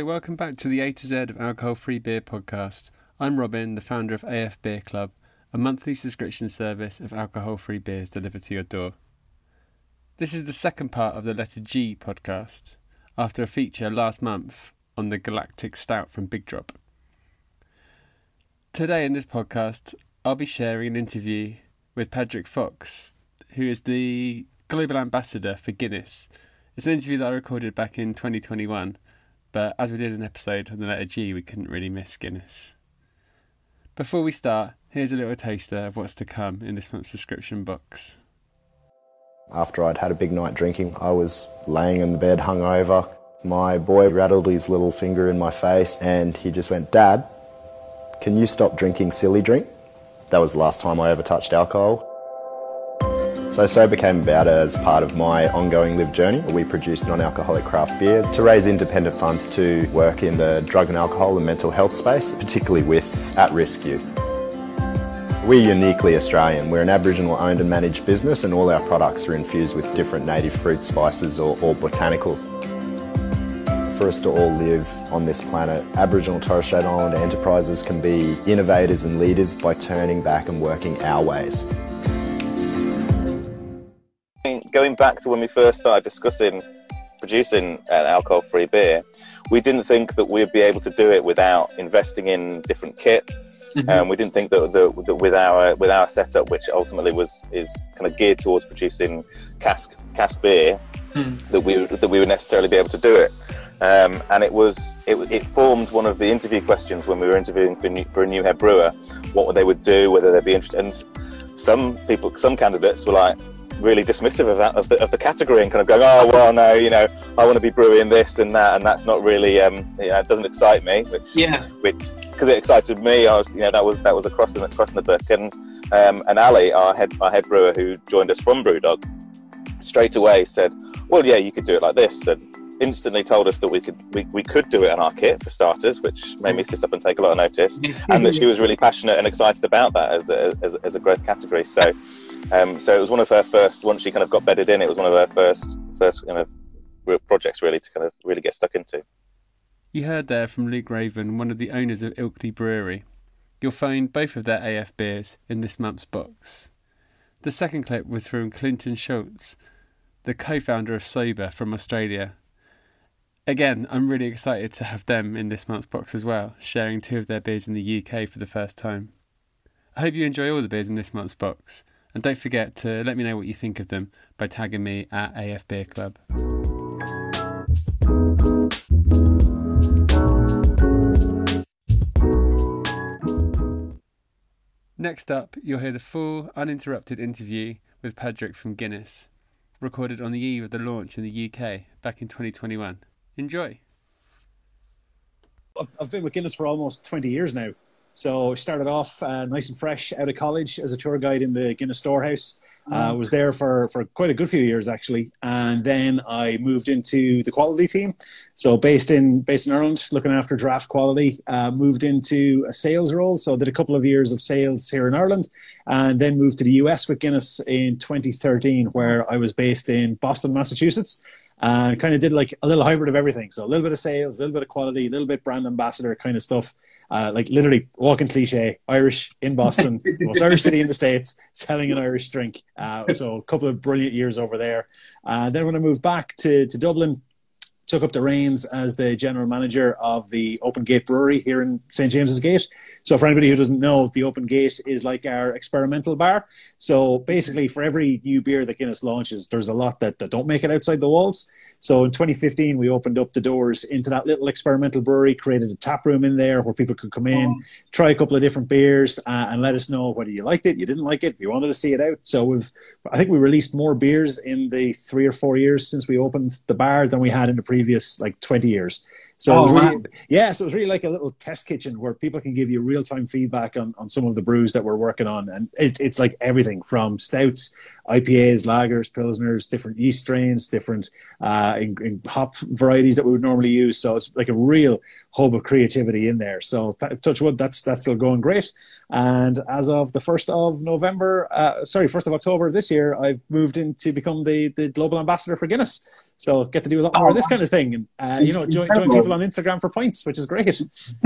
welcome back to the A to Z of Alcohol-Free Beer podcast. I'm Robin, the founder of AF Beer Club, a monthly subscription service of alcohol-free beers delivered to your door. This is the second part of the Letter G podcast, after a feature last month on the Galactic Stout from Big Drop. Today in this podcast, I'll be sharing an interview with Patrick Fox, who is the Global Ambassador for Guinness. It's an interview that I recorded back in 2021, but as we did an episode on the letter G, we couldn't really miss Guinness. Before we start, here's a little taster of what's to come in this month's subscription box. After I'd had a big night drinking, I was laying in the bed hungover. My boy rattled his little finger in my face and he just went, "Dad, can you stop drinking silly drink?" That was the last time I ever touched alcohol. So Sober came about as part of my ongoing LIVE journey. We produce non-alcoholic craft beer to raise independent funds to work in the drug and alcohol and mental health space, particularly with at-risk youth. We're uniquely Australian. We're an Aboriginal owned and managed business and all our products are infused with different native fruits, spices or botanicals. For us to all live on this planet, Aboriginal Torres Strait Islander enterprises can be innovators and leaders by turning back and working our ways. Going back to when we first started discussing producing an alcohol-free beer, we didn't think that we'd be able to do it without investing in different kit. We didn't think that with our setup, which ultimately is kind of geared towards producing cask beer, that we would necessarily be able to do it. And it formed one of the interview questions when we were interviewing for a new head brewer, what they would do, whether they'd be interested. And some candidates were like really dismissive of the category and kind of going, oh well, no, I want to be brewing this and that, and that's not really it doesn't excite me. Which because it excited me, I was that was a cross in the book. And Ali, our head brewer who joined us from Brewdog, straight away said, well, yeah, you could do it like this, and instantly told us that we could do it on our kit for starters, which made me sit up and take a lot of notice, and that she was really passionate and excited about that as a growth category. So it was one of her first, once she kind of got bedded in, it was one of her first kind of real projects really to kind of really get stuck into. You heard there from Luke Raven, one of the owners of Ilkley Brewery. You'll find both of their AF beers in this month's box. The second clip was from Clinton Schultz, the co-founder of Sober from Australia. Again, I'm really excited to have them in this month's box as well, sharing two of their beers in the UK for the first time. I hope you enjoy all the beers in this month's box, and don't forget to let me know what you think of them by tagging me at AF Beer Club. Next up, you'll hear the full, uninterrupted interview with Patrick from Guinness, recorded on the eve of the launch in the UK back in 2021. Enjoy. I've been with Guinness for almost 20 years now. So I started off nice and fresh out of college as a tour guide in the Guinness Storehouse. Was there for quite a good few years actually, and then I moved into the quality team. So based in Ireland, looking after draft quality. Moved into a sales role, so did a couple of years of sales here in Ireland, and then moved to the US with Guinness in 2013, where I was based in Boston, Massachusetts. And kind of did like a little hybrid of everything. So a little bit of sales, a little bit of quality, a little bit brand ambassador kind of stuff. Like literally walking cliche, Irish in Boston, the most Irish city in the States, selling an Irish drink. So a couple of brilliant years over there. Then when I moved back to Dublin, took up the reins as the general manager of the Open Gate Brewery here in St. James's Gate. So for anybody who doesn't know, the Open Gate is like our experimental bar. So basically for every new beer that Guinness launches, there's a lot that don't make it outside the walls. So in 2015, we opened up the doors into that little experimental brewery, created a tap room in there where people could come in, try a couple of different beers and let us know whether you liked it, you didn't like it, if you wanted to see it out. So I think we released more beers in the 3 or 4 years since we opened the bar than we had in the previous 20 years. So it was really like a little test kitchen where people can give you real-time feedback on some of the brews that we're working on. And it's like everything from stouts IPAs, lagers, pilsners, different yeast strains, different in hop varieties that we would normally use. So it's like a real hub of creativity in there. So touch wood, that's still going great. And as of the 1st of November, 1st of October this year, I've moved in to become the global ambassador for Guinness. So get to do a lot more of this kind of thing, and join people on Instagram for pints, which is great.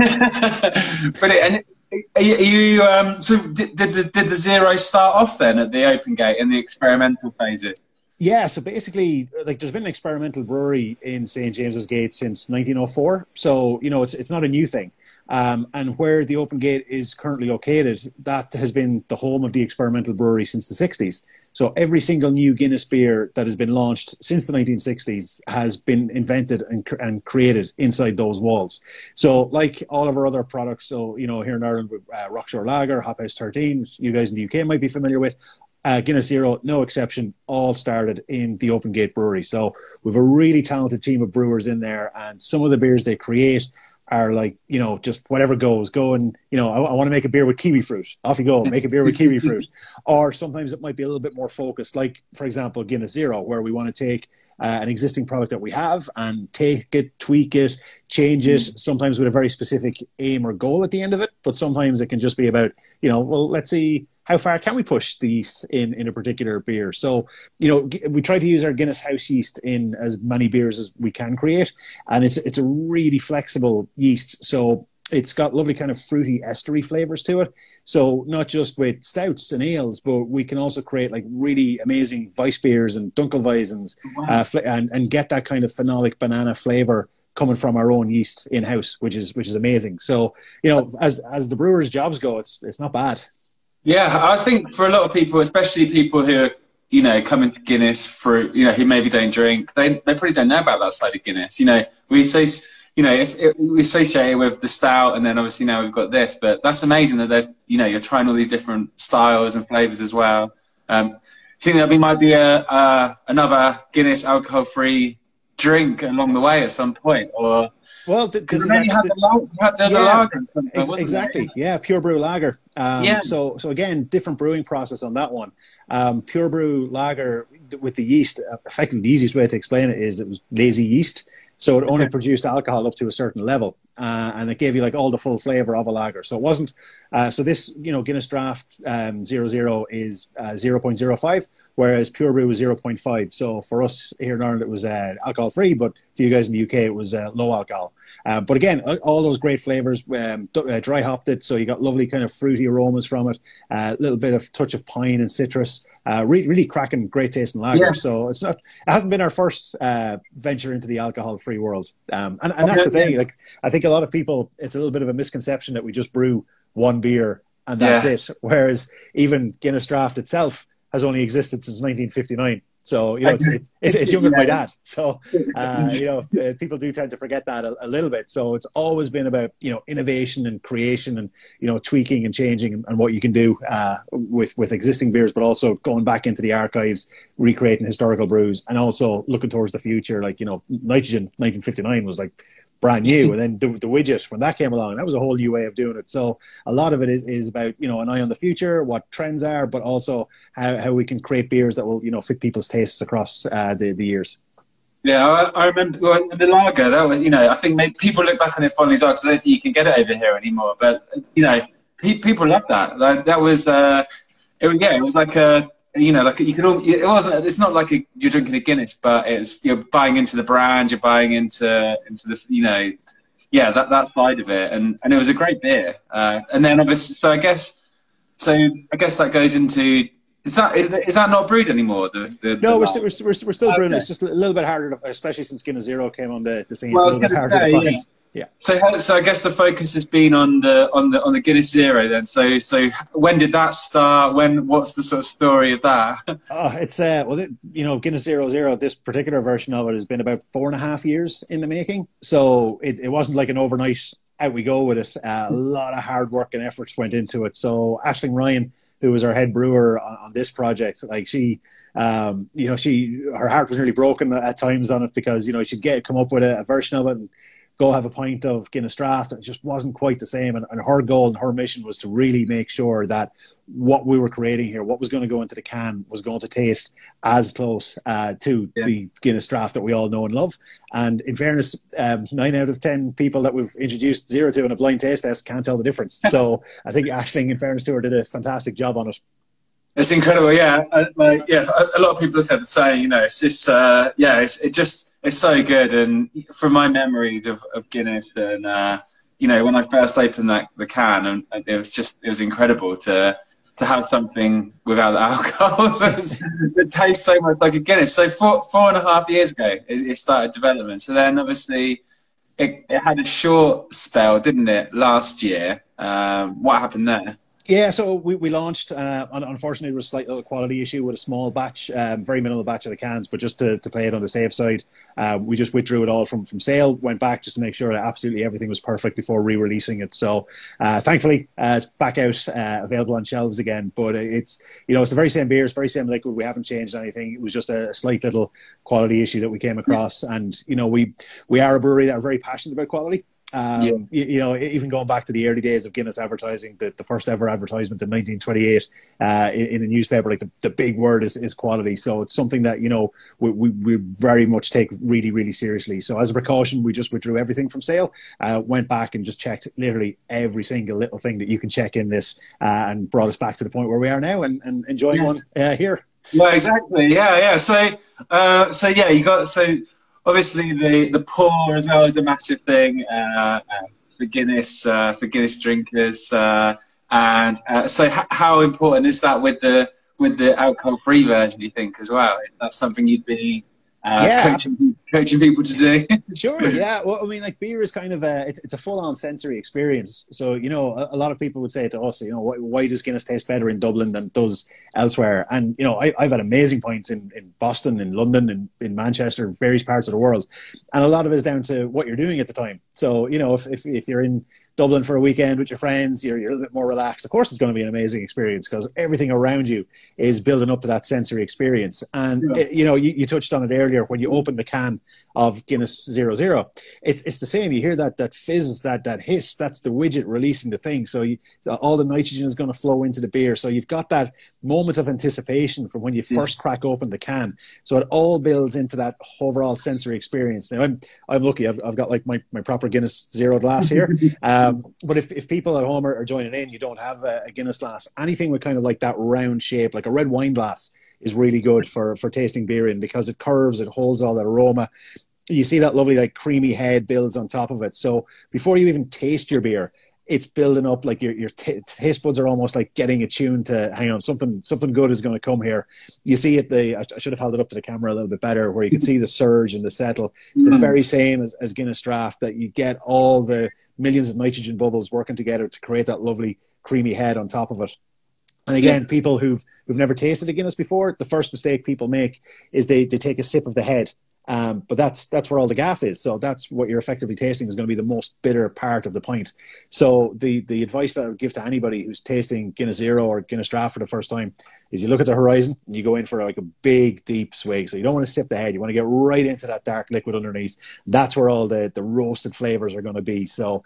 Brilliant. And are you so did the zero start off then at the Open Gate in the experimental phases? Yeah, so basically, like, there's been an experimental brewery in St. James's Gate since 1904. So, it's not a new thing. And where the Open Gate is currently located, that has been the home of the experimental brewery since the 60s. So every single new Guinness beer that has been launched since the 1960s has been invented and created inside those walls. So like all of our other products, so, here in Ireland, with Rockshore Lager, Hop House 13, which you guys in the UK might be familiar with, Guinness Zero, no exception, all started in the Open Gate Brewery. So we have a really talented team of brewers in there, and some of the beers they create are like, just whatever goes. Go and, I want to make a beer with kiwi fruit. Off you go, make a beer with kiwi fruit. Or sometimes it might be a little bit more focused, like, for example, Guinness Zero, where we want to take an existing product that we have and take it, tweak it, change it, sometimes with a very specific aim or goal at the end of it. But sometimes it can just be about, let's see, how far can we push the yeast in a particular beer? So, we try to use our Guinness house yeast in as many beers as we can create. And it's a really flexible yeast. So it's got lovely kind of fruity estery flavors to it. So not just with stouts and ales, but we can also create like really amazing Weiss beers and Dunkelweisens, and get that kind of phenolic banana flavor coming from our own yeast in-house, which is amazing. So, as the brewers' jobs go, it's not bad. Yeah, I think for a lot of people, especially people who are, coming to Guinness for, who maybe don't drink, they probably don't know about that side of Guinness. We say, if we associate it with the stout, and then obviously now we've got this, but that's amazing that you're trying all these different styles and flavors as well. I think that might be another Guinness alcohol-free drink along the way at some point, or. Well, there's a lager. Exactly. Yeah, pure brew lager. So again, different brewing process on that one. Pure brew lager with the yeast, effectively the easiest way to explain it is it was lazy yeast. So it only produced alcohol up to a certain level, and it gave you like all the full flavor of a lager. So it wasn't. So this, Guinness Draft 00 is 0.05, whereas Pure Brew was 0.5. So for us here in Ireland, it was alcohol free, but for you guys in the UK, it was low alcohol. But again, all those great flavors, dry hopped it, so you got lovely kind of fruity aromas from it, a little bit of touch of pine and citrus. Really cracking, great tasting lager. Yeah. So it hasn't been our first venture into the alcohol-free world, and that's the thing. Like, I think a lot of people, it's a little bit of a misconception that we just brew one beer and that's it. Whereas even Guinness Draught itself has only existed since 1959. So, it's younger than my dad. So, people do tend to forget that a little bit. So it's always been about, innovation and creation and, tweaking and changing and what you can do with existing beers, but also going back into the archives, recreating historical brews, and also looking towards the future. Like, Nitrogen 1959 was like brand new. And then the widget, when that came along, that was a whole new way of doing it. So a lot of it is about, an eye on the future, what trends are, but also how we can create beers that will, fit people's tastes across the years. Yeah, I remember the lager, that was, I think people look back on it fondly as well, because I don't think you can get it over here anymore. But, people love that. Like, that was, it was like a, like you can all, it's not like you're drinking a Guinness, but you're buying into the brand, you're buying into the, that side of it. And it was a great beer. And then obviously, so I guess that goes into, is that not brewed anymore? No, we're still brewing. It's just a little bit harder, especially since Guinness Zero came on the scene. It's a little bit harder to find. Yeah. So I guess the focus has been on the Guinness Zero then. So when did that start? What's the sort of story of that? It's Guinness 00. This particular version of it has been about 4.5 years in the making. So it wasn't like an overnight out we go with it. A lot of hard work and efforts went into it. So Aisling Ryan, who was our head brewer on this project, like her heart was nearly broken at times on it, because she'd come up with a version of it, and go have a pint of Guinness Draught. It just wasn't quite the same. And her goal and her mission was to really make sure that what we were creating here, what was going to go into the can, was going to taste as close to the Guinness Draught that we all know and love. And in fairness, 9 out of 10 people that we've introduced zero to in a blind taste test can't tell the difference. So I think Aisling, in fairness to her, did a fantastic job on it. It's incredible, yeah. A lot of people have said the same. You know, it's just, it's so good. And from my memories of Guinness, and you know, when I first opened the can, and it was incredible to have something without alcohol that tastes so much like a Guinness. So 4.5 years ago, it started development. So then, obviously, it had a short spell, didn't it, last year? What happened there? Yeah, so we launched, unfortunately, there was a slight little quality issue with a small batch, very minimal batch of the cans, but just to play it on the safe side, we just withdrew it all from sale, went back just to make sure that absolutely everything was perfect before re-releasing it. So thankfully, it's back out, available on shelves again, but it's the very same beer, it's very same liquid, we haven't changed anything. It was just a slight little quality issue that we came across, and, we are a brewery that are very passionate about quality. Even going back to the early days of Guinness advertising, the first ever advertisement in 1928 in a newspaper, like the big word is quality. So it's something that we very much take really, really seriously. So as a precaution, we just withdrew everything from sale, went back and just checked literally every single little thing that you can check in this, and brought us back to the point where we are now and enjoying one here. Well, exactly. Yeah. So you got obviously the pour as well is a massive thing for Guinness drinkers, and so how important is that with the alcohol-free version, do you think, as well? That's something you'd be coaching people to do? Sure, yeah. Well, I mean, like, beer is kind of it's a full-on sensory experience. So, a lot of people would say to us, why does Guinness taste better in Dublin than it does elsewhere? And, I've had amazing points in Boston, in London, in Manchester, various parts of the world. And a lot of it is down to what you're doing at the time. So, if you're in Dublin for a weekend with your friends, you're a little bit more relaxed. Of course, it's going to be an amazing experience because everything around you is building up to that sensory experience. And, you touched on it earlier when you open the can of Guinness 0.0. It's the same. You hear that fizz, that hiss. That's the widget releasing the thing. So all the nitrogen is going to flow into the beer. So you've got that moment of anticipation from when you first crack open the can. So it all builds into that overall sensory experience. Now, I'm lucky. I've got like my proper Guinness 0 glass here. But if people at home are joining in, you don't have a Guinness glass, anything with kind of like that round shape, like a red wine glass, is really good for tasting beer in, because it curves, it holds all that aroma. You see that lovely like creamy head builds on top of it. So before you even taste your beer, it's building up, like your taste buds are almost like getting attuned to, hang on, something good is going to come here. You see it, I should have held it up to the camera a little bit better, where you can see the surge and the settle. It's the very same as Guinness Draught, that you get all the millions of nitrogen bubbles working together to create that lovely creamy head on top of it. And again, people who've never tasted a Guinness before, the first mistake people make is they take a sip of the head. But that's where all the gas is. So that's what you're effectively tasting is going to be the most bitter part of the pint. So the advice that I would give to anybody who's tasting Guinness 0 or Guinness Draught for the first time is you look at the horizon and you go in for like a big, deep swig. So you don't want to sip the head. You want to get right into that dark liquid underneath. That's where all the roasted flavors are going to be. So,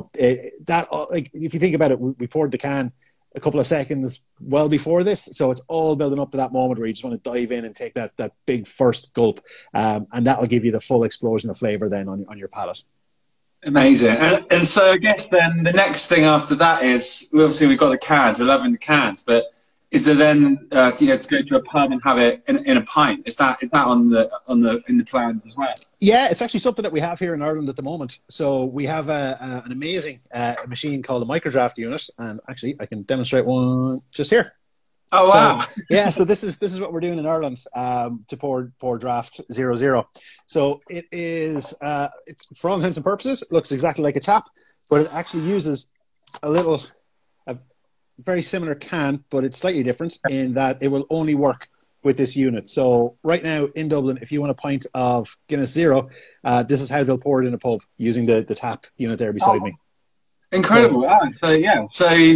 like, if you think about it, we poured the can a couple of seconds well before this, so it's all building up to that moment where you just want to dive in and take that big first gulp, and that'll give you the full explosion of flavor then on your palate. Amazing. And so I guess then the next thing after that is, obviously we've got the cans, we're loving the cans, but is there then to go to a pub and have it in a pint? Is that in the plan as well? Yeah, it's actually something that we have here in Ireland at the moment. So we have an amazing machine called a microdraft unit, and actually I can demonstrate one just here. Oh wow! So, yeah, so this is what we're doing in Ireland to pour draft 0.0. So it is it's, for all intents and purposes, it looks exactly like a tap, but it actually uses a very similar can, but it's slightly different in that it will only work with this unit. So right now in Dublin, if you want a pint of Guinness 0, this is how they'll pour it in a pub using the tap unit there beside me. Incredible! So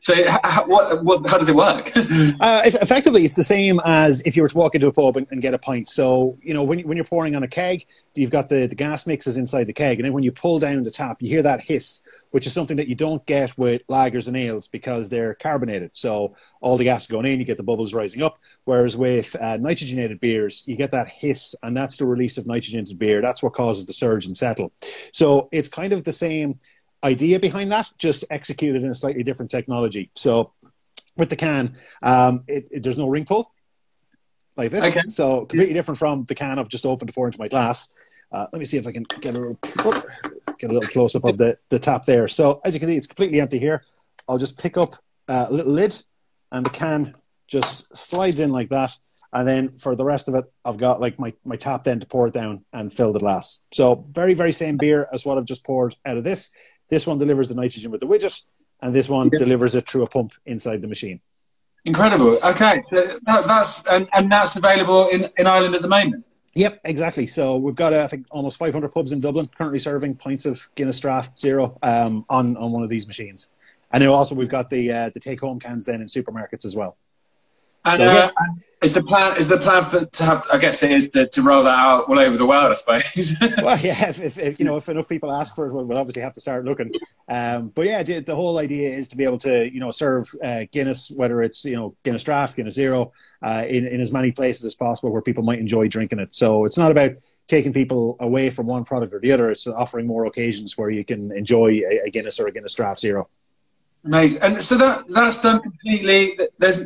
So how does it work? Effectively, it's the same as if you were to walk into a pub and get a pint. So, you know, when you're pouring on a keg, you've got the gas mixes inside the keg. And then when you pull down the tap, you hear that hiss, which is something that you don't get with lagers and ales because they're carbonated. So all the gas is going in, you get the bubbles rising up. Whereas with nitrogenated beers, you get that hiss, and that's the release of nitrogen into beer. That's what causes the surge and settle. So it's kind of the same idea behind that, just executed in a slightly different technology. So with the can, there's no ring pull like this. Okay. So completely different from the can I've just opened to pour into my glass. Let me see if I can get a little close up of the tap there. So as you can see, it's completely empty here. I'll just pick up a little lid, and the can just slides in like that. And then for the rest of it, I've got like my tap then to pour it down and fill the glass. So very, very same beer as what I've just poured out of this. This one delivers the nitrogen with the widget, and this one delivers it through a pump inside the machine. Incredible. Okay, that's available in Ireland at the moment. Yep, exactly. So we've got I think almost 500 pubs in Dublin currently serving pints of Guinness Draught Zero on one of these machines, and then also we've got the take home cans then in supermarkets as well. And so, is the plan to have? I guess it is to roll that out all over the world, I suppose. Well, yeah. If enough people ask for it, we'll obviously have to start looking. But yeah, the whole idea is to be able to serve Guinness, whether it's Guinness Draught, Guinness Zero, in as many places as possible where people might enjoy drinking it. So it's not about taking people away from one product or the other. It's offering more occasions where you can enjoy a Guinness or a Guinness Draught Zero. Amazing. And so that's done completely.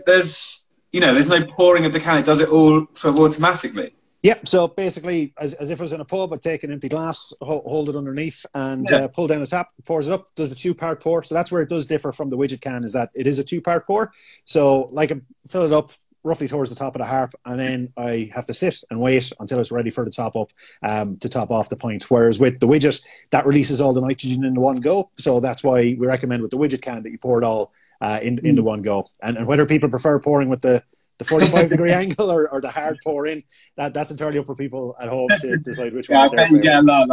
There's no pouring of the can. It does it all sort of automatically. Yep. So basically, as if it was in a pub, I'd take an empty glass, hold it underneath, and pull down the tap, pours it up, does the two-part pour. So that's where it does differ from the widget can, is that it is a two-part pour. So I fill it up roughly towards the top of the harp, and then I have to sit and wait until it's ready for the top up to top off the pint. Whereas with the widget, that releases all the nitrogen in the one go. So that's why we recommend with the widget can that you pour it all into one go. And whether people prefer pouring with the 45-degree angle or the hard pour in, that's entirely up for people at home to decide which one is their favorite. Yeah, I love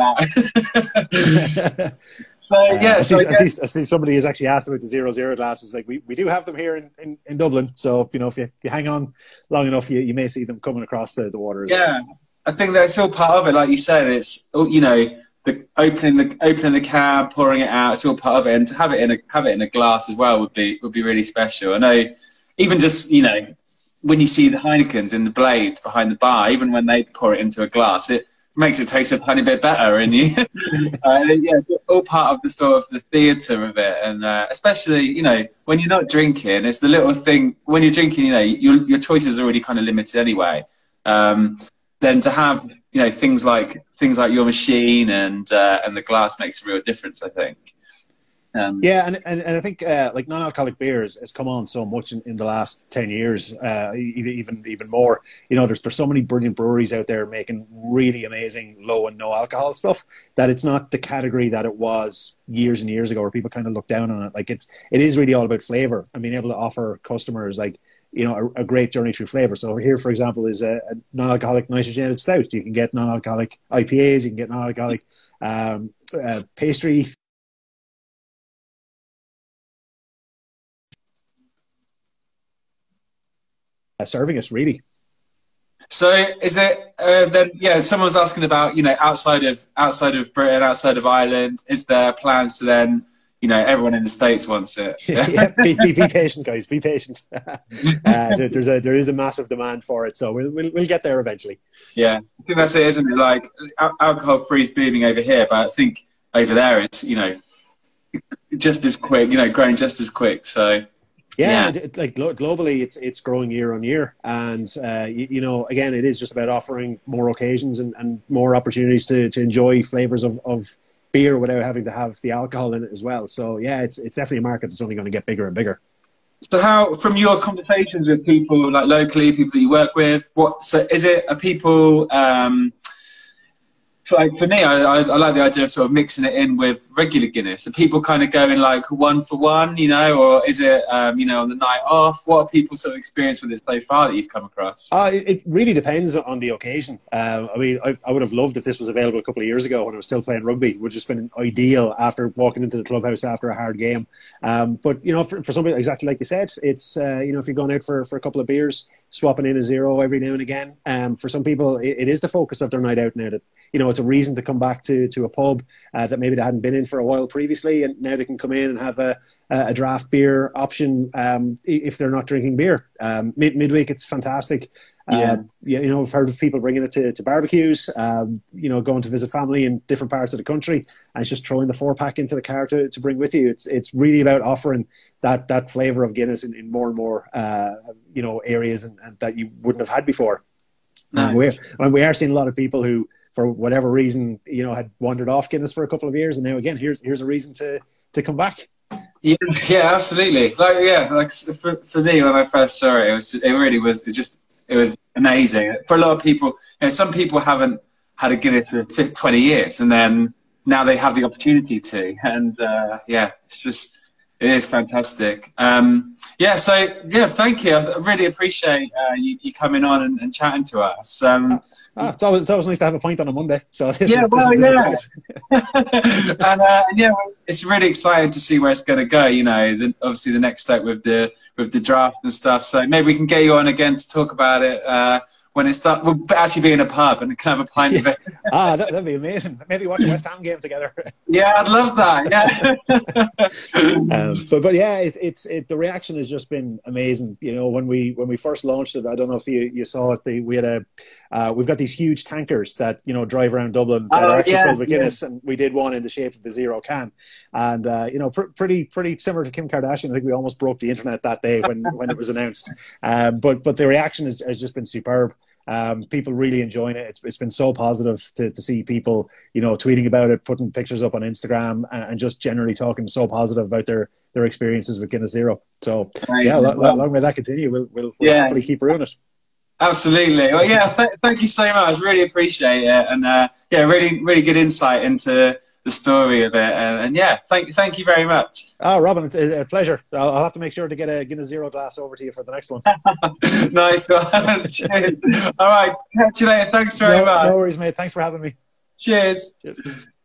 that. I see somebody has actually asked about the 0-0 glasses. Like we do have them here in Dublin. So if you hang on long enough, you may see them coming across the water as well. I think that's all part of it. Like you said, it's the opening the can, pouring it out. It's all part of it, and to have it in a glass as well would be really special. I know, even just when you see the Heinekens in the blades behind the bar, even when they pour it into a glass, it makes it taste a tiny bit better. And all part of the sort of the theatre of it. And especially, when you're not drinking, it's the little thing. When you're drinking, your choices are already kind of limited anyway. Then to have things like your machine and the glass makes a real difference, I think. And I think like non-alcoholic beers has come on so much in the last 10 years, even more. There's so many brilliant breweries out there making really amazing low and no alcohol stuff that it's not the category that it was years and years ago where people kind of look down on it. Like it is really all about flavor and being able to offer customers a great journey through flavor. So here, for example, is a non-alcoholic nitrogenated stout. You can get non-alcoholic IPAs, you can get non-alcoholic pastry. Serving it really. So is it then? Yeah, someone was asking about outside of Britain, outside of Ireland, is there plans to then everyone in the States wants it? Yeah, be patient, guys. Be patient. There is a massive demand for it, so we'll get there eventually. Yeah, I think that's it, isn't it? Like alcohol free is booming over here, but I think over there it's just as quick. Growing just as quick. So. Yeah, like globally, it's growing year on year, and again, it is just about offering more occasions and more opportunities to enjoy flavors of beer without having to have the alcohol in it as well. So yeah, it's definitely a market that's only going to get bigger and bigger. So how, from your conversations with people like locally, people that you work with, are people like for me, I like the idea of sort of mixing it in with regular Guinness. Are people kind of going like one for one, you know, or is it, you know, on the night off? What are people's sort of experience with it so far that you've come across? It really depends on the occasion. I mean, I would have loved if this was available a couple of years ago when I was still playing rugby. It would have just been ideal after walking into the clubhouse after a hard game. But, you know, for somebody exactly like you said, it's, you know, if you're going out for a couple of beers, swapping in a zero every now and again. For some people, it is the focus of their night out now that, you know, it's a reason to come back to a pub that maybe they hadn't been in for a while previously, and now they can come in and have a draft beer option if they're not drinking beer. Midweek, it's fantastic. You know, I've heard of people bringing it to barbecues, you know, going to visit family in different parts of the country, and it's just throwing the 4-pack into the car to bring with you. It's really about offering that flavour of Guinness in more and more, you know, areas and that you wouldn't have had before. Nice. We are seeing a lot of people who, for whatever reason, you know, had wandered off Guinness for a couple of years, and now again, here's a reason to come back. Yeah, absolutely. Like for me, when I first saw it, it was amazing. For a lot of people, you know, some people haven't had a Guinness for 20 years, and then now they have the opportunity to, and it is fantastic. Thank you. I really appreciate you coming on and chatting to us. It's always nice to have a pint on a Monday. So this is and it's really exciting to see where it's going to go. You know, obviously the next step with the draft and stuff. So maybe we can get you on again to talk about it when it starts. We'll actually be in a pub and can have a pint of it. That'd be amazing. Maybe watch a West Ham game together. Yeah, I'd love that. Yeah. But yeah, the reaction has just been amazing. You know, when we first launched it, I don't know if you saw it. We've got these huge tankers that, you know, drive around Dublin that are actually filled with Guinness, and we did one in the shape of the zero can, and you know, pretty similar to Kim Kardashian. I think we almost broke the internet that day when it was announced. But the reaction has just been superb. People really enjoying it. It's been so positive to see people, you know, tweeting about it, putting pictures up on Instagram, and just generally talking so positive about their experiences with Guinness Zero. So long may that continue. We'll hopefully keep brewing it. Absolutely. Well, yeah. Thank you so much. Really appreciate it, and really good insight into the story of it. Thank you very much. Oh, Robin, it's a pleasure. I'll have to make sure to get a Guinness Zero glass over to you for the next one. Nice one. Cheers. All right, catch you later. Thanks very much. No worries, mate. Thanks for having me. Cheers. Cheers.